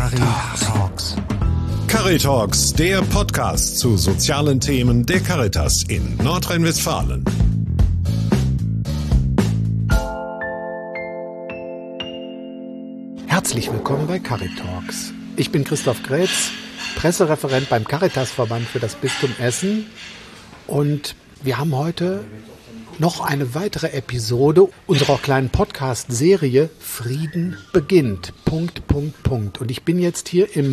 Caritalks. Caritalks, der Podcast zu sozialen Themen der Caritas in Nordrhein-Westfalen. Herzlich willkommen bei Caritalks. Ich bin Christoph Grätz, Pressereferent beim Caritasverband für das Bistum Essen. Und wir haben heute noch eine weitere Episode unserer kleinen Podcast-Serie Frieden beginnt. ... Und ich bin jetzt hier im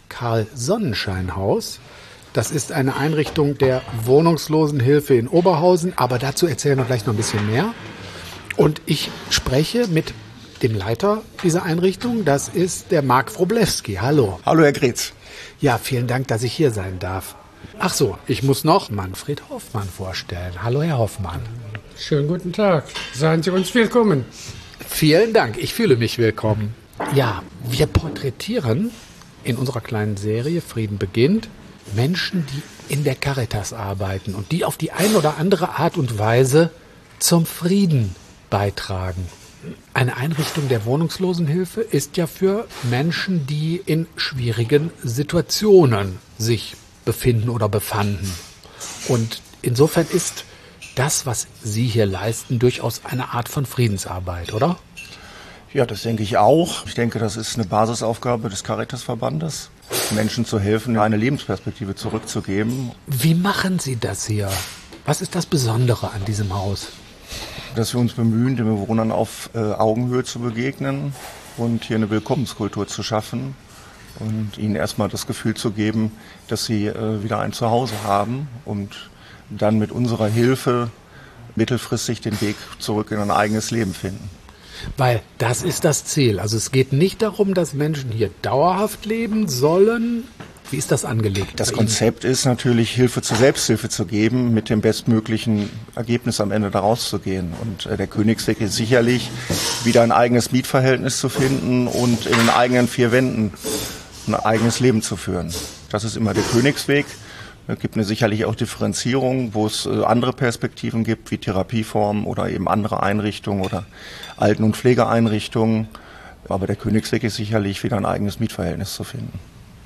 Karl-Sonnenschein-Haus. Das ist eine Einrichtung der Wohnungslosenhilfe in Oberhausen, aber dazu erzählen wir gleich noch ein bisschen mehr. Und ich spreche mit dem Leiter dieser Einrichtung, das ist der Marc Wroblewski. Hallo. Hallo, Herr Grätz. Ja, vielen Dank, dass ich hier sein darf. Ach so, ich muss noch Manfred Hoffmann vorstellen. Hallo, Herr Hoffmann. Schönen guten Tag. Seien Sie uns willkommen. Vielen Dank, ich fühle mich willkommen. Ja, wir porträtieren in unserer kleinen Serie Frieden beginnt Menschen, die in der Caritas arbeiten und die auf die eine oder andere Art und Weise zum Frieden beitragen. Eine Einrichtung der Wohnungslosenhilfe ist ja für Menschen, die in schwierigen Situationen sich befinden oder befanden. Und insofern ist das, was Sie hier leisten, durchaus eine Art von Friedensarbeit, oder? Ja, das denke ich auch. Ich denke, das ist eine Basisaufgabe des Caritasverbandes, Menschen zu helfen, eine Lebensperspektive zurückzugeben. Wie machen Sie das hier? Was ist das Besondere an diesem Haus? Dass wir uns bemühen, den Bewohnern auf Augenhöhe zu begegnen und hier eine Willkommenskultur zu schaffen und ihnen erstmal das Gefühl zu geben, dass sie wieder ein Zuhause haben und dann mit unserer Hilfe mittelfristig den Weg zurück in ein eigenes Leben finden. Weil das ist das Ziel. Also es geht nicht darum, dass Menschen hier dauerhaft leben sollen. Wie ist das angelegt? Das Konzept ist natürlich, Hilfe zur Selbsthilfe zu geben, mit dem bestmöglichen Ergebnis am Ende daraus zu gehen. Und der Königsweg ist sicherlich, wieder ein eigenes Mietverhältnis zu finden und in den eigenen vier Wänden ein eigenes Leben zu führen. Das ist immer der Königsweg. Es gibt sicherlich auch Differenzierung, wo es andere Perspektiven gibt, wie Therapieformen oder eben andere Einrichtungen oder Alten- und Pflegeeinrichtungen. Aber der Königsweg ist sicherlich, wieder ein eigenes Mietverhältnis zu finden.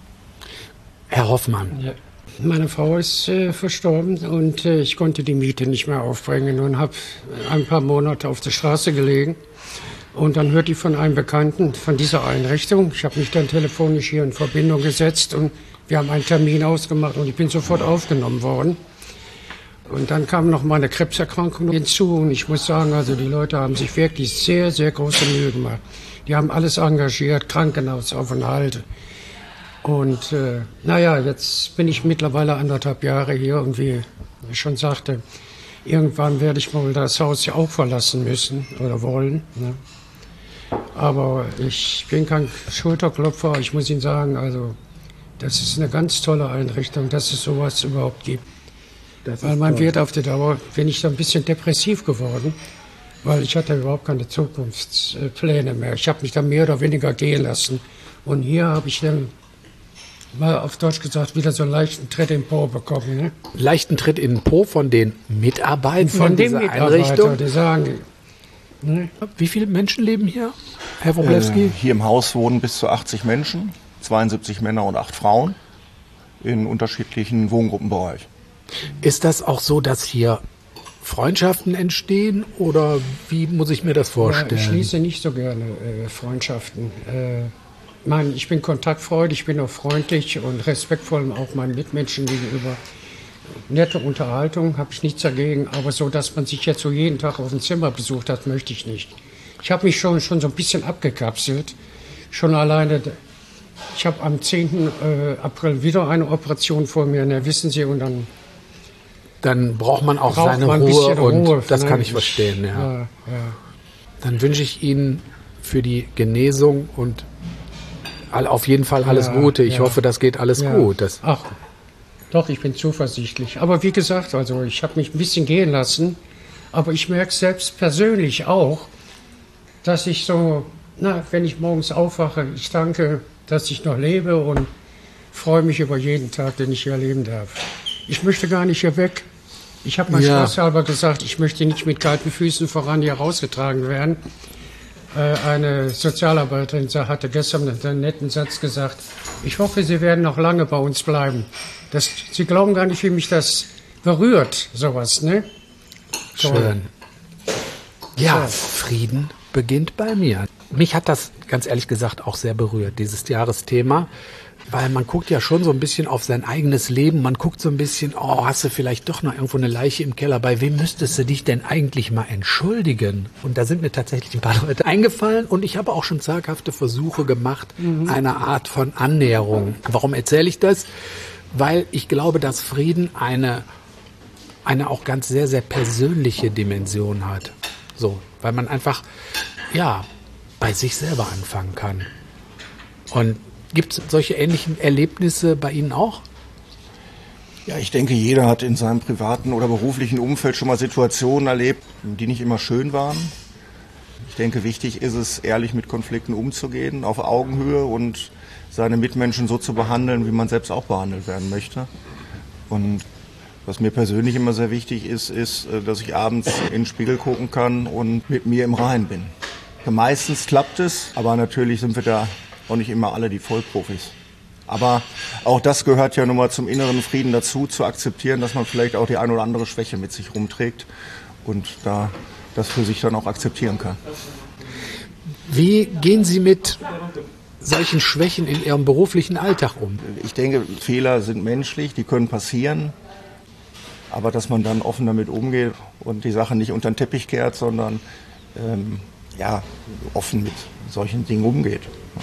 Herr Hoffmann. Ja. Meine Frau ist verstorben und ich konnte die Miete nicht mehr aufbringen und habe ein paar Monate auf der Straße gelegen. Und dann hörte ich von einem Bekannten von dieser Einrichtung. Ich habe mich dann telefonisch hier in Verbindung gesetzt und wir haben einen Termin ausgemacht und ich bin sofort aufgenommen worden. Und dann kam noch mal eine Krebserkrankung hinzu und ich muss sagen, also die Leute haben sich wirklich sehr, sehr große Mühe gemacht. Die haben alles engagiert, Krankenhausaufenthalte. Und jetzt bin ich mittlerweile 1,5 Jahre hier und wie ich schon sagte, irgendwann werde ich mal das Haus ja auch verlassen müssen oder wollen. Ne? Aber ich bin kein Schulterklopfer, ich muss Ihnen sagen, also das ist eine ganz tolle Einrichtung, dass es sowas überhaupt gibt. Weil man wird auf die Dauer, bin ich da ein bisschen depressiv geworden, weil ich hatte überhaupt keine Zukunftspläne mehr. Ich habe mich da mehr oder weniger gehen lassen. Und hier habe ich dann mal auf Deutsch gesagt, wieder so einen leichten Tritt in den Po bekommen. Ne? Leichten Tritt in den Po von den Mitarbeitern von dieser Einrichtung? Die sagen, ne? Wie viele Menschen leben hier, Herr Wroblewski? Hier im Haus wohnen bis zu 80 Menschen, 72 Männer und 8 Frauen in unterschiedlichen Wohngruppenbereichen. Ist das auch so, dass hier Freundschaften entstehen oder wie muss ich mir das vorstellen? Ja, ich schließe nicht so gerne Freundschaften. Ich bin kontaktfreudig, ich bin auch freundlich und respektvoll auch meinen Mitmenschen gegenüber. Nette Unterhaltung habe ich nichts dagegen, aber so, dass man sich jetzt so jeden Tag auf dem Zimmer besucht hat, möchte ich nicht. Ich habe mich schon so ein bisschen abgekapselt. Schon alleine, ich habe am 10. April wieder eine Operation vor mir, ne, wissen Sie, und dann braucht man auch seine Ruhe und das kann ich verstehen. Ja. Dann wünsche ich Ihnen für die Genesung und auf jeden Fall alles Gute. Ich hoffe, das geht alles gut. Ach, doch, ich bin zuversichtlich. Aber wie gesagt, also ich habe mich ein bisschen gehen lassen, aber ich merke selbst persönlich auch, dass ich so, wenn ich morgens aufwache, ich danke, dass ich noch lebe und freue mich über jeden Tag, den ich hier erleben darf. Ich möchte gar nicht hier weg. Ich habe mal spaßhalber gesagt, ich möchte nicht mit kalten Füßen voran hier rausgetragen werden. Eine Sozialarbeiterin hatte gestern einen netten Satz gesagt, ich hoffe, Sie werden noch lange bei uns bleiben. Sie glauben gar nicht, wie mich das berührt, sowas, ne? Schön. Ja, Frieden beginnt bei mir. Mich hat das, ganz ehrlich gesagt, auch sehr berührt, dieses Jahresthema. Weil man guckt ja schon so ein bisschen auf sein eigenes Leben. Man guckt so ein bisschen, hast du vielleicht doch noch irgendwo eine Leiche im Keller? Bei wem müsstest du dich denn eigentlich mal entschuldigen? Und da sind mir tatsächlich ein paar Leute eingefallen. Und ich habe auch schon zaghafte Versuche gemacht, eine Art von Annäherung. Warum erzähle ich das? Weil ich glaube, dass Frieden eine auch ganz sehr, sehr persönliche Dimension hat. So, weil man einfach, bei sich selber anfangen kann. Und gibt es solche ähnlichen Erlebnisse bei Ihnen auch? Ja, ich denke, jeder hat in seinem privaten oder beruflichen Umfeld schon mal Situationen erlebt, die nicht immer schön waren. Ich denke, wichtig ist es, ehrlich mit Konflikten umzugehen, auf Augenhöhe und seine Mitmenschen so zu behandeln, wie man selbst auch behandelt werden möchte. Und was mir persönlich immer sehr wichtig ist, dass ich abends in den Spiegel gucken kann und mit mir im Reinen bin. Meistens klappt es, aber natürlich sind wir da auch nicht immer alle die Vollprofis. Aber auch das gehört ja nun mal zum inneren Frieden dazu, zu akzeptieren, dass man vielleicht auch die eine oder andere Schwäche mit sich rumträgt und da das für sich dann auch akzeptieren kann. Wie gehen Sie mit solchen Schwächen in Ihrem beruflichen Alltag um? Ich denke, Fehler sind menschlich, die können passieren. Aber dass man dann offen damit umgeht und die Sache nicht unter den Teppich kehrt, sondern offen mit solchen Dingen umgeht.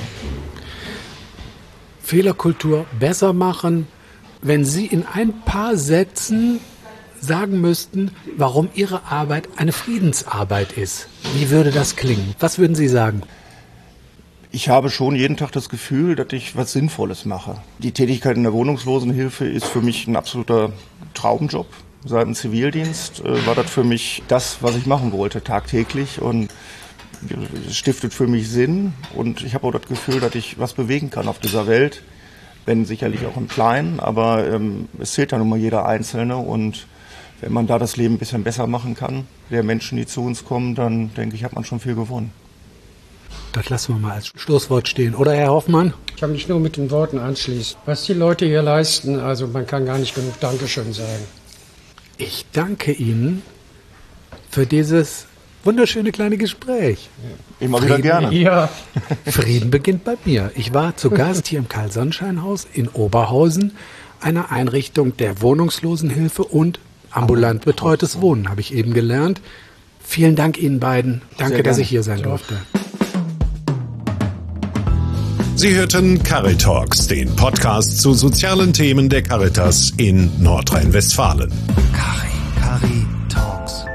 Fehlerkultur besser machen, wenn Sie in ein paar Sätzen sagen müssten, warum Ihre Arbeit eine Friedensarbeit ist. Wie würde das klingen? Was würden Sie sagen? Ich habe schon jeden Tag das Gefühl, dass ich was Sinnvolles mache. Die Tätigkeit in der Wohnungslosenhilfe ist für mich ein absoluter Traumjob. Seit dem Zivildienst war das für mich das, was ich machen wollte, tagtäglich. Und es stiftet für mich Sinn. Und ich habe auch das Gefühl, dass ich was bewegen kann auf dieser Welt. Wenn sicherlich auch im Kleinen, aber es zählt ja nun mal jeder Einzelne. Und wenn man da das Leben ein bisschen besser machen kann, der Menschen, die zu uns kommen, dann denke ich, hat man schon viel gewonnen. Das lassen wir mal als Schlusswort stehen, oder Herr Hoffmann? Ich kann mich nur mit den Worten anschließen. Was die Leute hier leisten, also man kann gar nicht genug Dankeschön sagen. Ich danke Ihnen für dieses wunderschöne kleine Gespräch. Immer wieder gerne. Ja. Frieden beginnt bei mir. Ich war zu Gast hier im Karl-Sonnenschein-Haus in Oberhausen, einer Einrichtung der Wohnungslosenhilfe und ambulant betreutes Wohnen, habe ich eben gelernt. Vielen Dank Ihnen beiden. Danke, dass ich hier sein durfte. Sie hörten Caritalks, den Podcast zu sozialen Themen der Caritas in Nordrhein-Westfalen. Cari Talks.